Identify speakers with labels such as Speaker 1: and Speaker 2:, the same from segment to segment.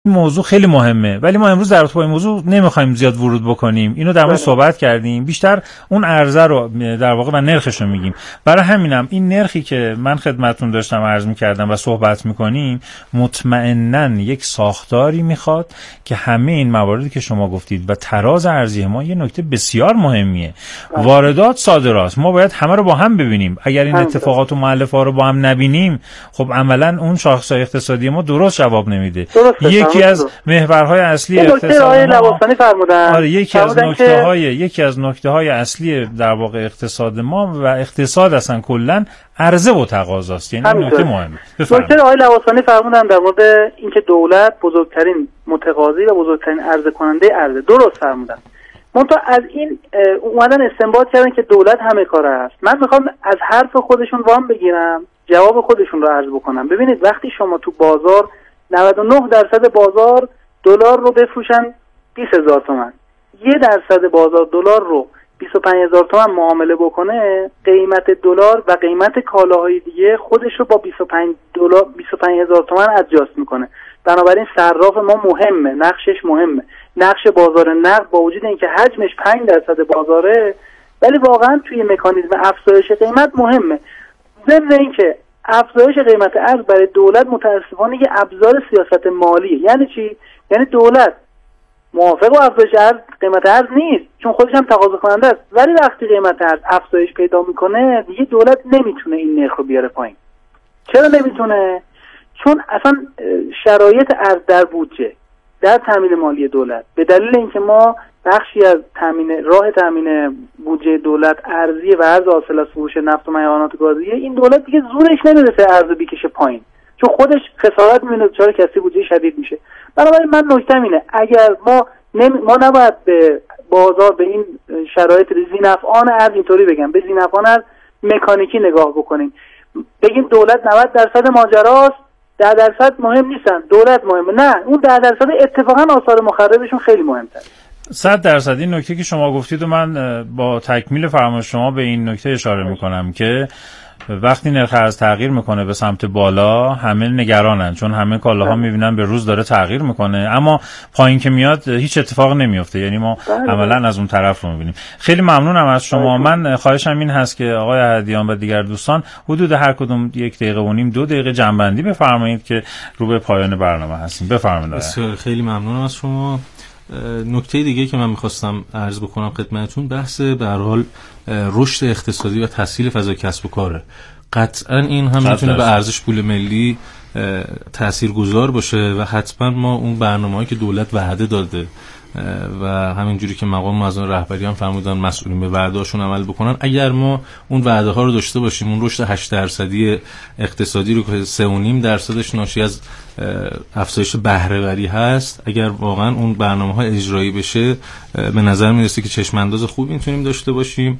Speaker 1: این موضوع خیلی مهمه، ولی ما امروز در رابطه با این موضوع نمیخوایم زیاد ورود بکنیم. اینو در مورد صحبت کردیم، بیشتر اون عرضه رو در واقع و نرخش رو میگیم. برای همینم این نرخی که من خدمتتون داشتم عرض میکردم و صحبت میکنیم مطمئناً یک ساختاری میخواد که همه این مواردی که شما گفتید و تراز ارزی ما یه نکته بسیار مهمیه. واردات صادرات ما باید همه رو با هم ببینیم. اگر این اتفاقات و مؤلفه‌ها رو با هم نبینیم، خب عملاً اون شاخص‌های اقتصادی ما درست جواب نمیده. یکی از محورهای اصلی اقتصاد
Speaker 2: لواسانی فرمودن.
Speaker 1: آره یکی از نکته‌های اصلی در واقع اقتصاد ما و اقتصاد اصلا کلا عرضه و تقاضاست. یعنی نکته مهمه.
Speaker 2: نکته آقای لواسانی فرمودن در مورد اینکه دولت بزرگترین متقاضی و بزرگترین عرضه کننده عرضه. درست فرمودن. منتها از این اومدن استنباط کردن که دولت همه کاره است. من میخوام از حرف خودشون وام بگیرم، جواب خودشون رو عرض بکنم. ببینید وقتی شما تو بازار 99% بازار دلار رو بفروشن 20000 تومان، 1% بازار دلار رو 25000 تومان معامله بکنه، قیمت دلار و قیمت کالاهای دیگه خودش رو با 25000 تومان ادجاست میکنه. بنابراین صراف ما مهمه، نقشش مهمه. نقش بازار نقد با وجود اینکه حجمش 5% بازاره، ولی واقعا توی مکانیزم افزایش قیمت مهمه. ضمن اینکه افزایش قیمت ارز برای دولت متاسفانه یه ابزار سیاست مالیه. یعنی چی؟ یعنی دولت موافق با افزایش قیمت ارز نیست، چون خودش هم تقاضا کننده است، ولی وقتی قیمت ارز افزایش پیدا میکنه دیگه دولت نمیتونه این نرخ رو بیاره پایین. چرا نمیتونه؟ چون اصلا شرایط ارز در بودجه، در تامین مالی دولت، به دلیل اینکه ما بخشی از راه تامین بودجه دولت ارزی و ارز حاصل از فروش نفت و معدنیات گازیه، این دولت دیگه زورش نمیرسه ارز بکشه پایین، چون خودش خسارت می‌بینه، چرا کسی بودجه شدید میشه. بنابراین من نکته‌م اینه اگر ما نباید به بازار به این شرایط ذی‌نفعان ارز اینطوری بگم، به ذی‌نفعان ارز مکانیکی نگاه بکنیم، بگیم دولت 90% ماجراست، 10% مهم نیستن، دولت مهمه. نه، اون 10% اتفاقا آثار مخربشون خیلی مهم‌تره.
Speaker 1: 100% این نکته که شما گفتید و من با تکمیل فرمایش شما به این نکته اشاره میکنم که وقتی نرخ ارز تغییر میکنه به سمت بالا همه نگرانن، چون همه کالاها میبینن به روز داره تغییر میکنه، اما پایین که میاد هیچ اتفاق نمیفته. یعنی ما عملا از اون طرف رو میبینیم. خیلی ممنونم از شما. من خواهشم این هست که آقای احدیان و دیگر دوستان حدود هر کدوم 1 دقیقه و نیم 2 دقیقه جنبندی بفرمایید که رو به پایان برنامه هستیم. بفرمایید.
Speaker 3: خیلی ممنونم از شما. نکته دیگه که من میخواستم عرض بکنم خدمتتون بحث به هر حال رشد اقتصادی و تسهیل فضای کسب و کاره. قطعا این هم میتونه به ارزش پول ملی تاثیرگذار باشه و حتما ما اون برنامه‌ای که دولت وعده داده و همینجوری که مقام معظم رهبری هم فرمودن مسئولین به وعده‌هاشون عمل بکنن، اگر ما اون وعده ها رو داشته باشیم، اون رشد 8% اقتصادی رو که 3.5% ناشی از افزایش بهره‌وری هست، اگر واقعا اون برنامه‌ها اجرایی بشه به نظر میرسه که چشم انداز خوبی میتونیم داشته باشیم.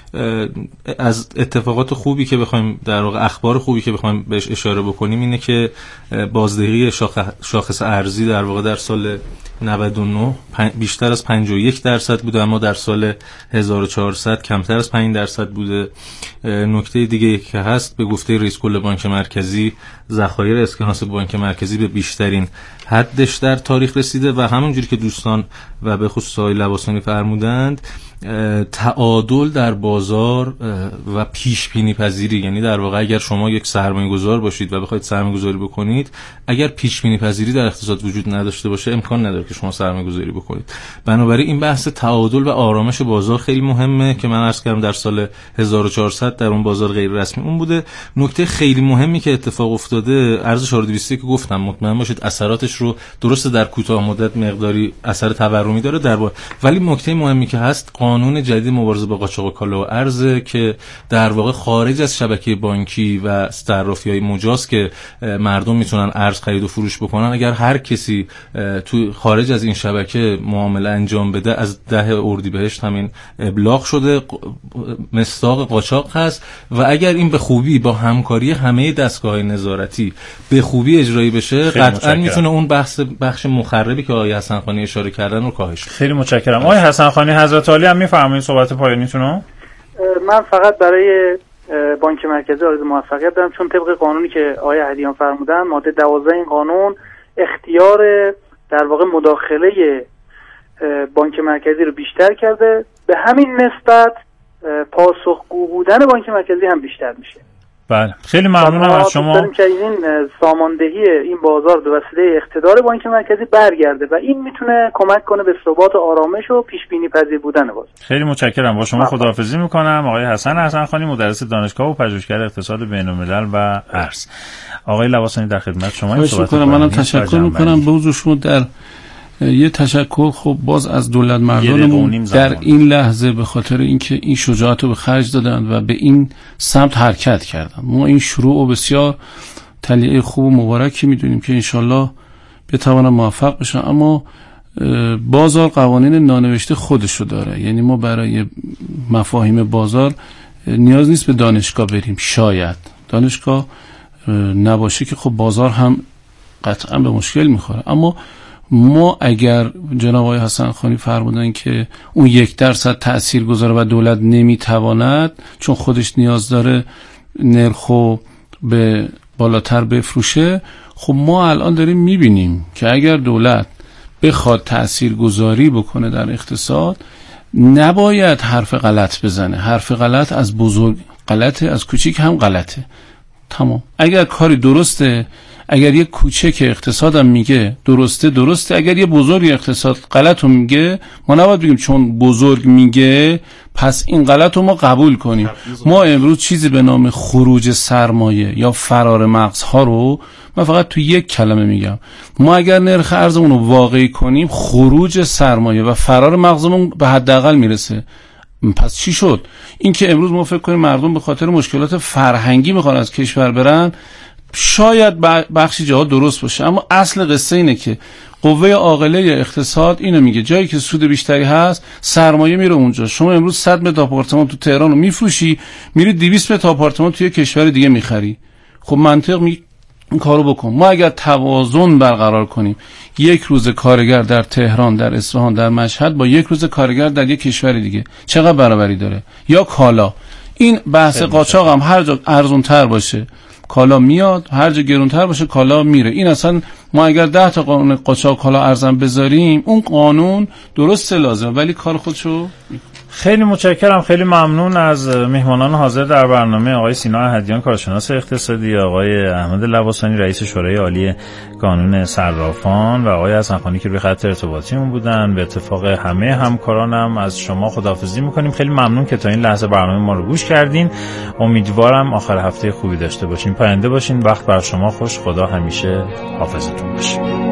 Speaker 3: از اتفاقات خوبی که بخوایم در واقع اخبار خوبی که بخوایم بهش اشاره بکنیم اینه که بازدهی شاخص ارزی در واقع در سال 99 بیشتر از 51% بوده، اما در سال 1400 کمتر از 5% بوده. نکته دیگه که هست به گفته رئیس کل بانک مرکزی، ذخایر اسکناس بانک مرکزی به بیشترین حدش در تاریخ رسیده و همونجوری که دوستان و به خصوص آقای لواسانی فرمودند تعادل در بازار و پیش بینی پذیری، یعنی در واقع اگر شما یک سرمایه گذار باشید و بخواید سرمایه گذاری بکنید، اگر پیش بینی پذیری در اقتصاد وجود نداشته باشه امکان نداره که شما سرمایه گذاری بکنید. بنابراین این بحث تعادل و آرامش بازار خیلی مهمه که من عرض کردم در سال 1400 در اون بازار غیر رسمی اون بوده. نکته خیلی مهمی که اتفاق افتاده ارز 4200 که گفتم، مطمئن باشید اثراتش رو درسته در کوتاه مدت مقداری اثر تورمی داره ولی نکته مهمی که هست قانون جدید مبارزه با قاچاق کالا و ارز که در واقع خارج از شبکه بانکی و صرافی‌های مجاز که مردم میتونن ارز خرید و فروش بکنن، اگر هر کسی تو خارج از این شبکه معامله انجام بده از 10 اردیبهشت همین ابلاغ شده، مصداق قاچاق هست و اگر این به خوبی با همکاری همه دستگاه‌های نظارتی به خوبی اجرایی بشه قطعا میتونه اون بخش مخربی که آقای حسن خانی اشاره کردن رو کاهش کنه.
Speaker 1: خیلی متشکرم. آقای حسن خانی حضرت عالی هم میفرمایید صحبت پایانیتون رو.
Speaker 2: من فقط برای بانک مرکزی آرزوی موفقیت دارم، چون طبق قانونی که آقای احدیان فرمودن ماده 12 این قانون اختیار در واقع مداخله بانک مرکزی رو بیشتر کرده، به همین نسبت پاسخگو بودن بانک مرکزی هم بیشتر میشه.
Speaker 1: بله خیلی ممنونم از شما.
Speaker 2: داریم که این ساماندهی این بازار به وسیله اقتدار بانک مرکزی برگرده و این میتونه کمک کنه به ثبات و آرامش و پیش بینی پذیر بودن بازار.
Speaker 1: خیلی متشکرم. با شما خداحافظی میکنم. آقای حسن حسنخانی، مدرس دانشگاه و پژوهشگر اقتصاد بین‌الملل و ارز. آقای لواسانی در خدمت شما. این صحبت
Speaker 4: منم تشکر میکنم به حضور شما. در یه تشکر خب باز از دولت مردانمون در این لحظه به خاطر اینکه این شجاعت رو به خرج دادن و به این سمت حرکت کردن. ما این شروع و بسیار تلیه خوب و مبارکی میدونیم که انشالله بتوانن موفق بشن، اما بازار قوانین نانوشته خودشو داره. یعنی ما برای مفاهیم بازار نیاز نیست به دانشگاه بریم، شاید دانشگاه نباشه که خب بازار هم قطعا به مشکل میخوره. اما ما اگر جناب آقای حسنخانی فرمودن که اون 1% تأثیر گذاره و دولت نمیتواند چون خودش نیاز داره نرخو به بالاتر بفروشه، خب ما الان داریم میبینیم که اگر دولت بخواد تأثیر گذاری بکنه در اقتصاد نباید حرف غلط بزنه. حرف غلط از بزرگ غلطه، از کوچیک هم غلطه. تمام. اگر کاری درسته، اگر یه کوچک اقتصادم میگه درسته، اگر یه بزرگ اقتصاد غلطو میگه ما نباید بگیم چون بزرگ میگه پس این غلطو ما قبول کنیم. ما امروز چیزی به نام خروج سرمایه یا فرار مغزها رو من فقط تو یک کلمه میگم. ما اگر نرخ ارزمون رو واقعی کنیم خروج سرمایه و فرار مغزمون به حداقل میرسه. پس چی شد؟ این که امروز ما فکر کنیم مردم به خاطر مشکلات فرهنگی میخوان از کشور برن، شاید بخشی جاها درست باشه، اما اصل قصه اینه که قوه عاقله اقتصاد اینو میگه جایی که سود بیشتری هست سرمایه میره اونجا. شما امروز 100 متر آپارتمان تو تهران رو میفروشی، میری 200 متر آپارتمان توی کشور دیگه میخری. خب منطق این کارو بکن. ما اگر توازن برقرار کنیم، یک روز کارگر در تهران، در اصفهان، در مشهد با یک روز کارگر در یک کشور دیگه، چقدر برابری داره؟ یا کالا، این بحث قاچاق هم هر جا ارزون تر باشه کالا میاد، هر جا گرونتر باشه کالا میره. این اصلا ما اگر 10 تا قانون قاچاق کالا ارزن بذاریم اون قانون درسته لازمه ولی کار خودشو.
Speaker 1: خیلی متشکرم. خیلی ممنون از میهمانان حاضر در برنامه، آقای سینا احدیان کارشناس اقتصادی، آقای احمد لواسانی رئیس شورای عالی قانون صرافان و آقای حسنخانی که روی خط ارتباطیمون بودن. به اتفاق همه همکارانم از شما خداحافظی میکنیم. خیلی ممنون که تا این لحظه برنامه ما رو گوش کردین. امیدوارم آخر هفته خوبی داشته باشین. پاینده باشین. وقت بر شما خوش. خدا همیشه حافظتون باشه.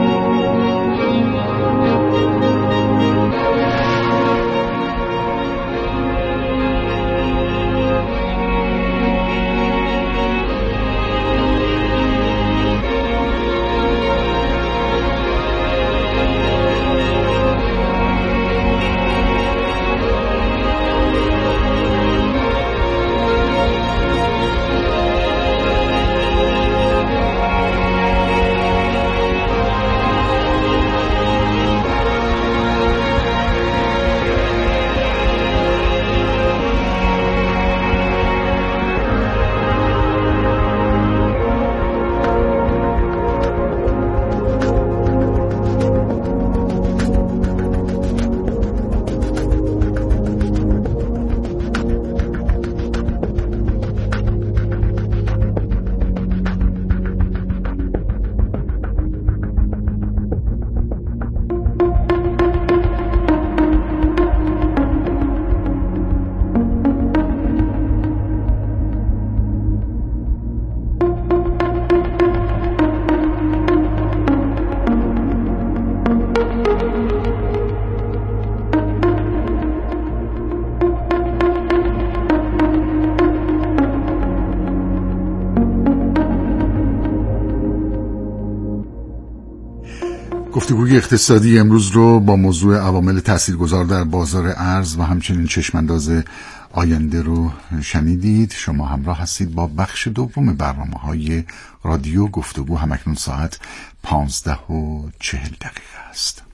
Speaker 5: گفتگوی اقتصادی امروز رو با موضوع عوامل تاثیرگذار در بازار ارز و همچنین چشمانداز آینده رو شنیدید. شما همراه هستید با بخش دوم برنامه‌های رادیو گفتگو. همکنون ساعت 15:40 است.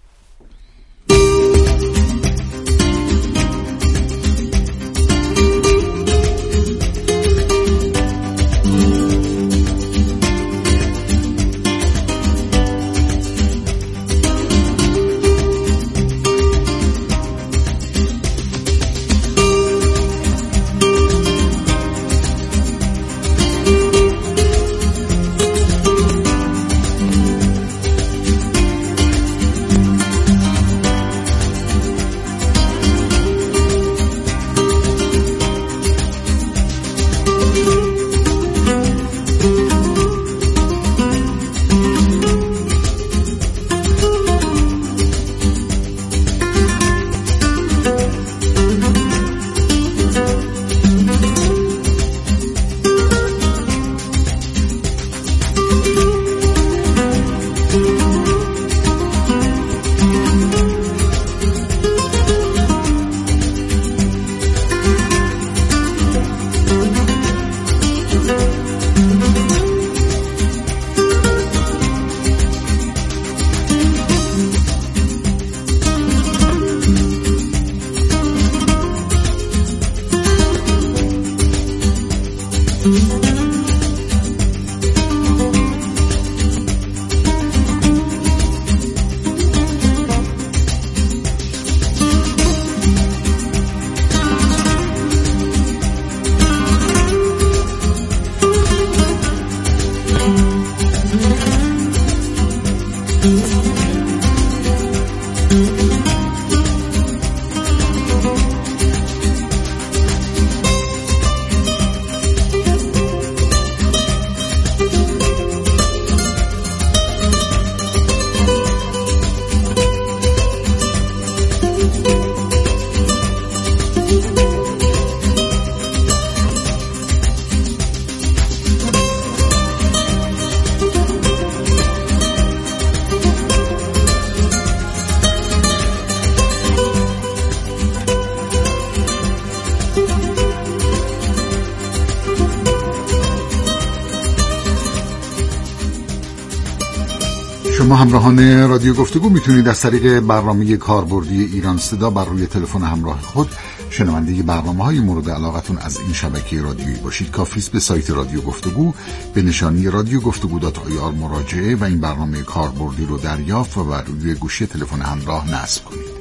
Speaker 5: شما همراهان رادیو گفتگو میتونید از طریق برنامه کاربردی ایران صدا بر روی تلفن همراه خود شنونده برنامه‌های مورد علاقتون از این شبکه رادیویی باشید. کافی است به سایت رادیو گفتگو به نشانی radiogoftugو.ir مراجعه و این برنامه کاربردی رو دریافت و بر روی گوشی تلفن همراه نصب کنید.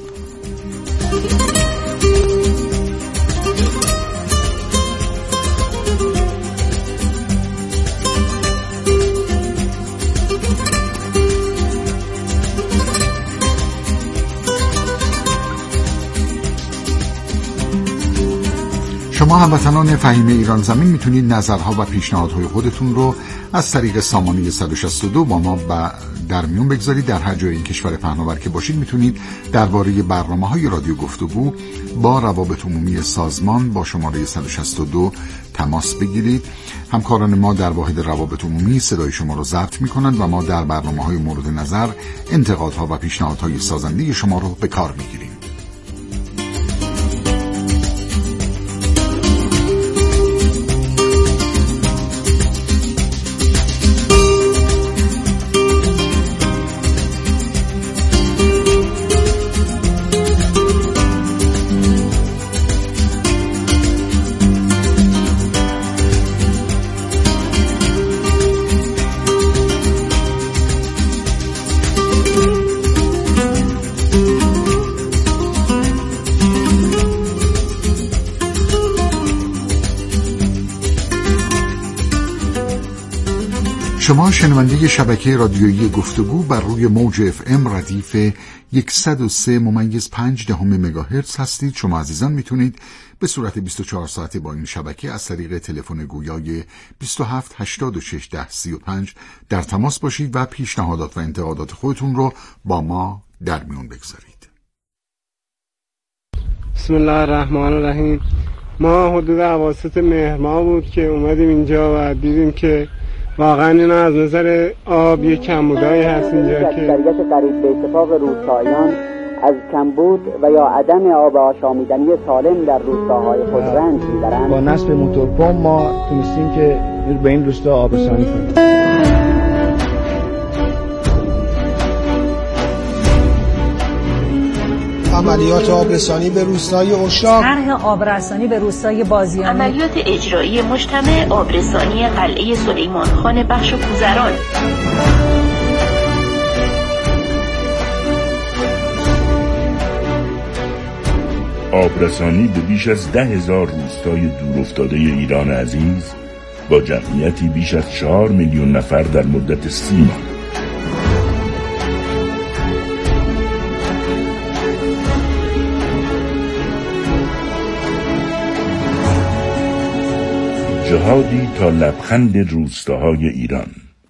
Speaker 5: شما هموطنان فهیم ایران زمین میتونید نظرها و پیشنهادهای خودتون رو از طریق سامانه 162 با ما در میون بگذارید. در هر جای این کشور پهناور که باشید میتونید درباره برنامه‌های رادیو گفتگو با روابط عمومی سازمان با شماره 162 تماس بگیرید. همکاران ما در واحد روابط عمومی صدای شما رو ضبط میکنند و ما در برنامه‌های مورد نظر انتقادها و پیشنهادهای سازنده شما رو به کار میگیریم. شما شنونده شبکه رادیویی گفتگو بر روی موج FM ردیف 103.5 مگاهرتز هستید. شما عزیزان میتونید به صورت 24 ساعته با این شبکه از طریق تلفن گویای 27 86 10 35 در تماس باشید و پیشنهادات و انتقادات خودتون رو با ما در میون بگذارید.
Speaker 6: بسم الله الرحمن الرحیم. ما حدود اواسط مهر ماه بود که اومدیم اینجا و دیدیم که واقعا اینا از نظر آب یک کمبودایی هست اینجا که
Speaker 7: اکثریت قریب به اتفاق روستاییان از کمبود و یا عدم آب آشامیدنی سالم در روستاهای خود رنج میبرند.
Speaker 8: با نصب موتورپمپ ما تونستیم که به این روستا آب رسانی کنیم.
Speaker 9: عملیات آبرسانی به روستای اشاق،
Speaker 10: طرح آبرسانی به روستای بازیانی،
Speaker 11: عملیات اجرایی مجتمع آبرسانی قلعه سلیمان خان بخش کوزران.
Speaker 12: آبرسانی به بیش از 10,000 روستای دورافتاده ایران عزیز با جمعیتی بیش از 4 میلیون نفر در مدت 30 ماه. جهادی تا لبخند روستاهای ایران.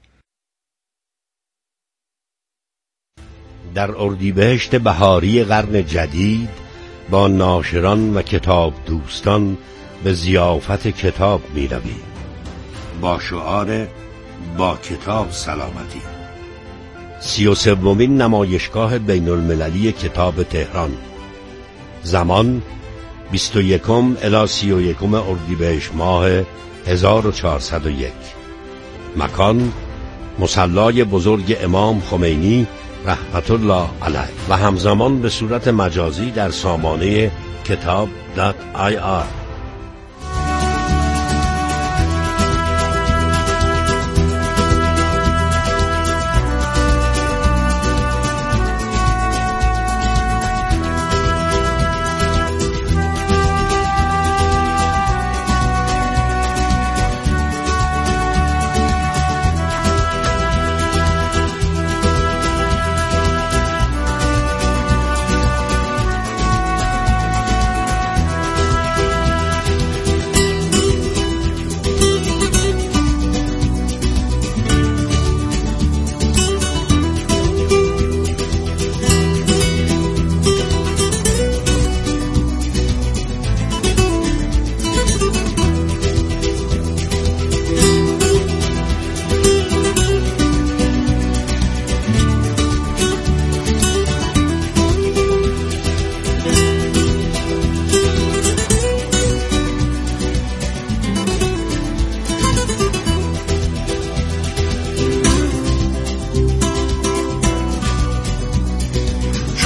Speaker 13: در اردیبهشت بهاری قرن جدید با ناشران و کتاب دوستان به ضیافت کتاب می رویم با شعار با کتاب سلامتی. 33مین نمایشگاه بین المللی کتاب تهران. زمان 21 الی 31 اردیبهشت ماه 1401. مکان مصلی بزرگ امام خمینی رحمت الله علیه و همزمان به صورت مجازی در سامانه کتاب.ir.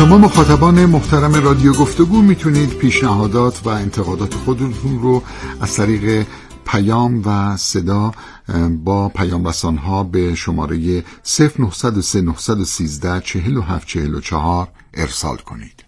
Speaker 5: شما مخاطبان محترم رادیو گفتگو میتونید پیشنهادات و انتقادات خودتون رو از طریق پیام و صدا با پیام رسان‌ها به شماره 0903 913 4744 ارسال کنید.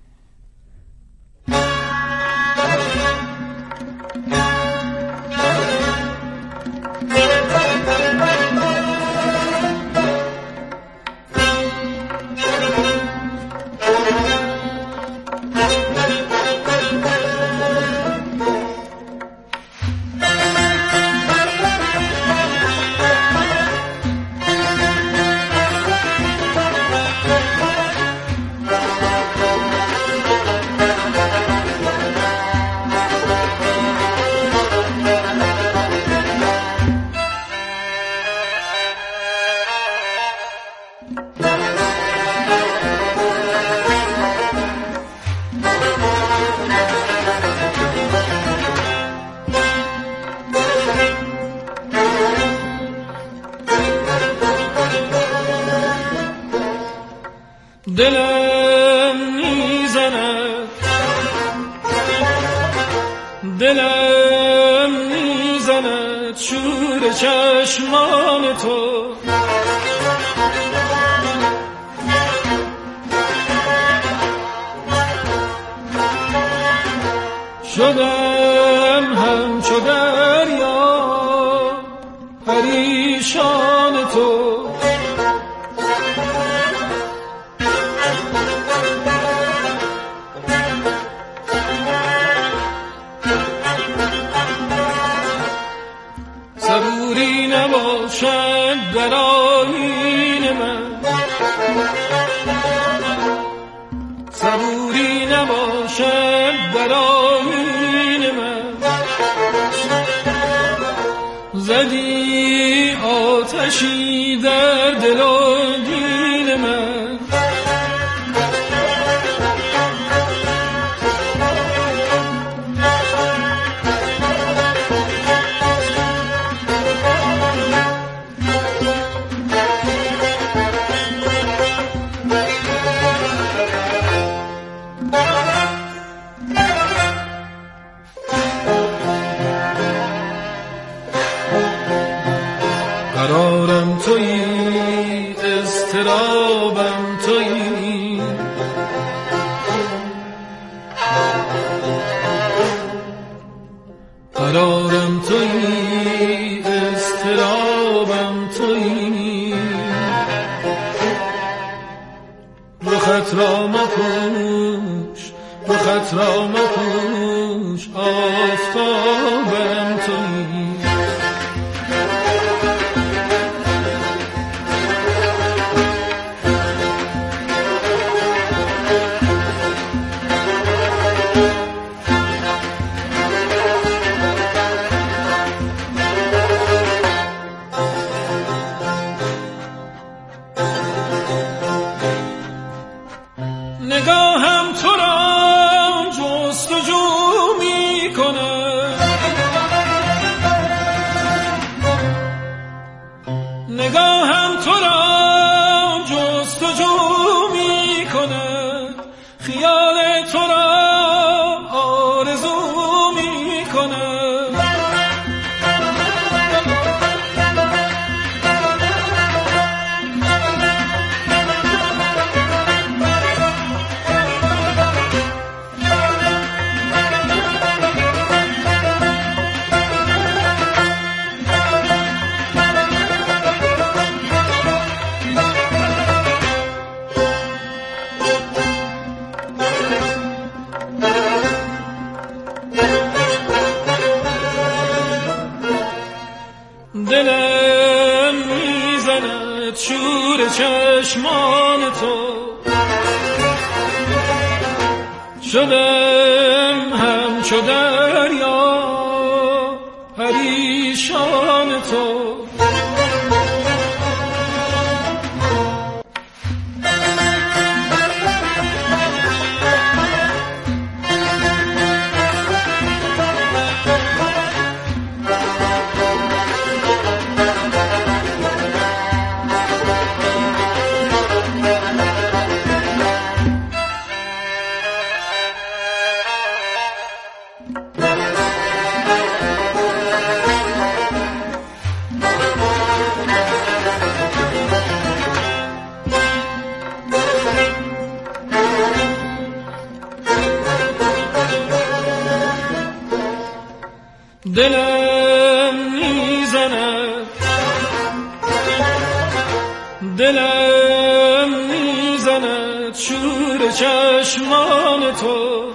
Speaker 14: دلم میزند شور چشمان تو، شدم همچو دریا پریشان تو. صبوری نباشد در آیین من، صبوری نباشد در آیین من. زدی آتشی در دل و دین من. قرارم تویی، اضطرابم تویی، قرارم تویی، اضطرابم تویی. رخت را مپوش، رخت را مپوش، آفتابم تویی. نگاهم تو را جستجو می کند، نگاهم تو را جستجو می کند، خیال تو را آرزو می کند. دلم میزند شور چشمان تو، شدم همچو دریا پریشان تو. دلم میزند دلم میزند شور چشمان تو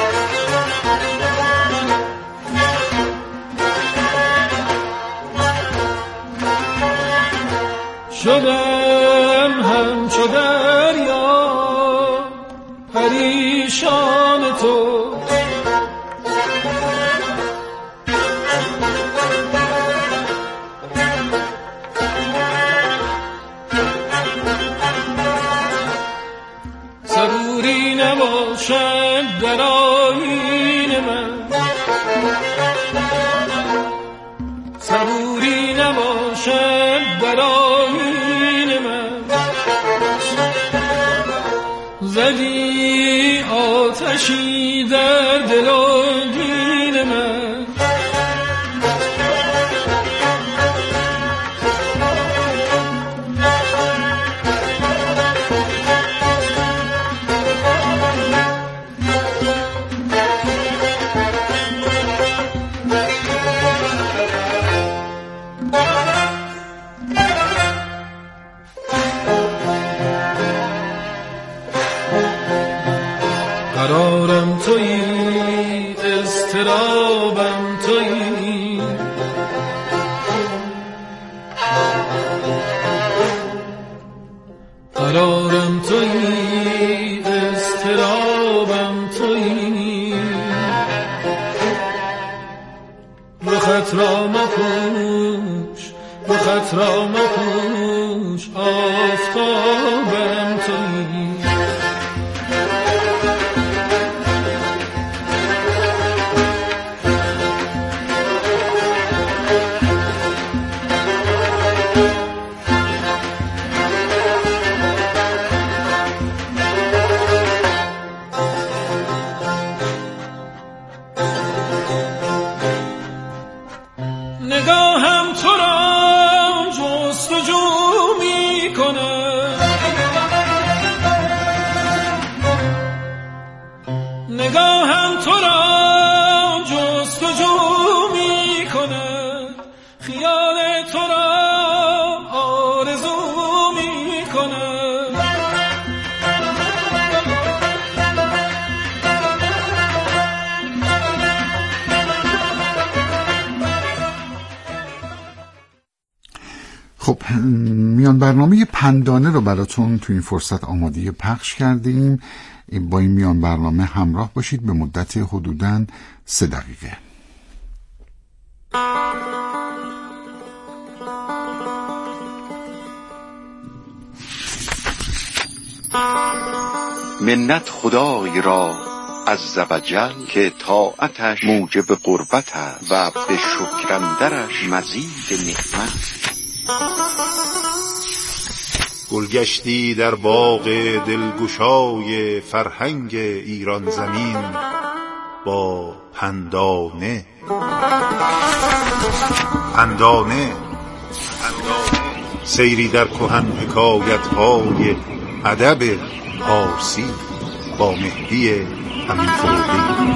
Speaker 14: شدم همچو دریا پریشان تو صبوری نباشد در آیین من صبوری نباشد در آیین من زدی آتشی در دل و دین من قرارم تویی اضطرابم تویی قرارم تویی اضطرابم تویی رخت را مپوش رخت را مپوش آفتابم تویی نگاهم تو را جستجو می کنه نگاهم تو را جستجو می کنه خیال تو را آرزو می کنه
Speaker 5: خب میان برنامه پندانه رو براتون تو این فرصت آماده پخش کردیم. با این میان برنامه همراه باشید به مدت حدوداً 3 دقیقه.
Speaker 15: منت خدای را عز و جل که طاعتش موجب قربت است و به شکر اندرش مزید نعمت.
Speaker 16: گلگشتی در باغ دلگشای فرهنگ ایران زمین با پندانه سیری در کهن حکایت‌های ادب پارسی با مهدی امین فروغی.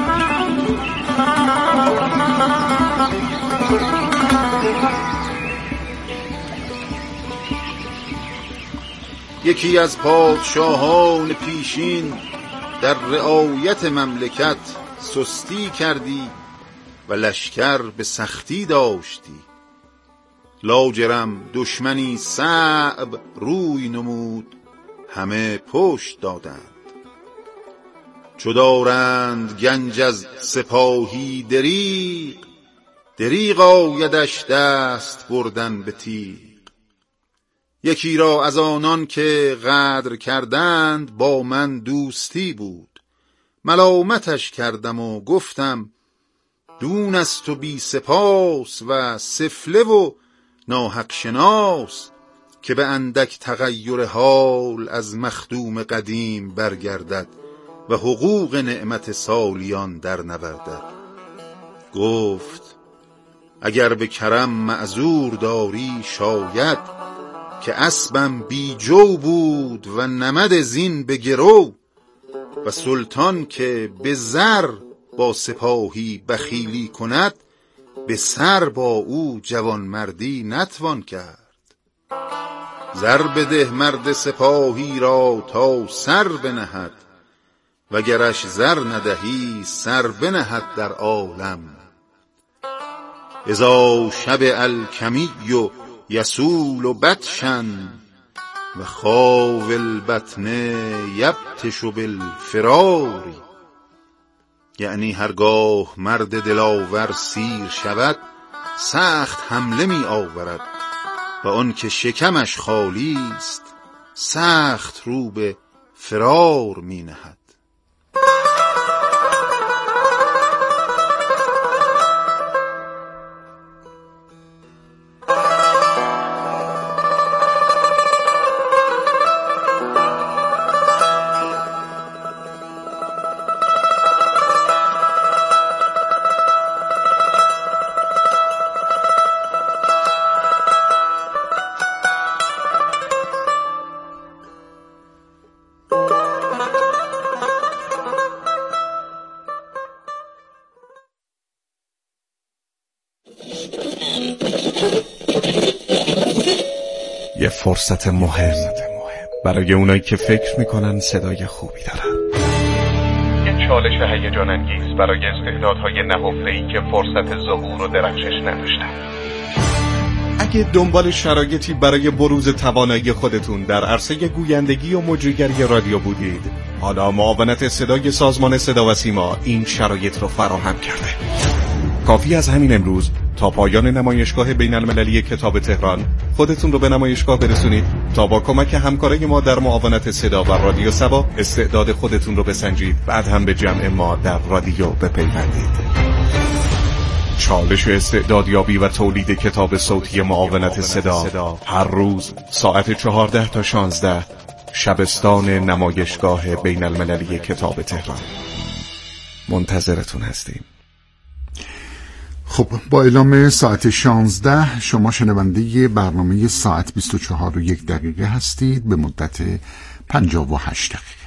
Speaker 16: یکی از پادشاهان پیشین در رعایت مملکت سستی کردی و لشکر به سختی داشتی. لاجرم دشمنی صعب روی نمود، همه پشت دادند. چو دارند گنج از سپاهی دریغ، دریغ آیدش دست بردن به تیغ. یکی را از آنان که غدر کردند با من دوستی بود، ملامتش کردم و گفتم دون است و بی سپاس و سفله و ناحق شناس، که به اندک تغییر حال از مخدوم قدیم برگردد و حقوق نعمت سالیان در نوردد. گفت اگر به کرم معذور داری شاید، که اسبم بی جو بود و نمد زین به گرو. و سلطان که به زر با سپاهی بخیلی کند، به سر با او جوانمردی نتوان کرد. زر بده مرد سپاهی را تا سر بنهد، وگرش زر ندهی سر بنهد در عالم. اذا شب الکمی و یسول و بطشن و خاو البطن یبتش بالفراری. یعنی هرگاه مرد دلاور سیر شود سخت حمله می آورد و آن که شکمش خالی است سخت رو به فرار می نهد.
Speaker 17: یه فرصت مهم برای اونایی که فکر میکنن صدای خوبی دارن.
Speaker 18: یه چالش هیجان انگیز برای استعدادهای نهفته‌ای که فرصت ظهور و درخشش نداشتن.
Speaker 17: اگه دنبال شرایطی برای بروز توانایی خودتون در عرصه گویندگی و مجریگری رادیو بودید، حالا معاونت صدای سازمان صدا و سیما این شرایط رو فراهم کرده. کافی از همین امروز تا پایان نمایشگاه بین المللی کتاب تهران خودتون رو به نمایشگاه برسونید تا با کمک همکارای ما در معاونت صدا و رادیو سبا استعداد خودتون رو بسنجید، بعد هم به جمع ما در رادیو بپیوندید. چالش استعدادیابی و تولید کتاب صوتی معاونت صدا هر روز ساعت 14 تا 16 شبستان نمایشگاه بین المللی کتاب تهران. منتظرتون هستیم.
Speaker 5: خب با اعلام ساعت 16 شما شنونده برنامه ساعت 24:01 هستید به مدت 58 دقیقه.